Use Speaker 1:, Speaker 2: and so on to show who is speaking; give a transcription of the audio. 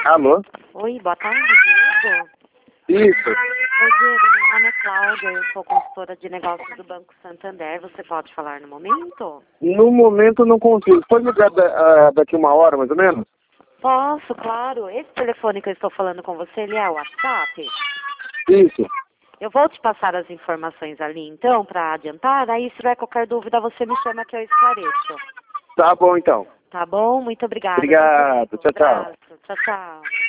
Speaker 1: Alô?
Speaker 2: Oi, boa tarde, Diego.
Speaker 1: Isso.
Speaker 2: Oi, Diego, meu nome é Cláudia, eu sou consultora de negócios do Banco Santander. Você pode falar no momento?
Speaker 1: No momento não consigo. Pode ligar daqui uma hora, mais ou menos?
Speaker 2: Posso, claro. Esse telefone que eu estou falando com você, ele é o WhatsApp?
Speaker 1: Isso.
Speaker 2: Eu vou te passar as informações ali, então, para adiantar. Aí, se tiver qualquer dúvida, você me chama que eu esclareço.
Speaker 1: Tá bom, então.
Speaker 2: Tá bom? Muito obrigada.
Speaker 1: Obrigado.
Speaker 2: Um
Speaker 1: Tchau, tchau.
Speaker 2: abraço. Tchau, tchau.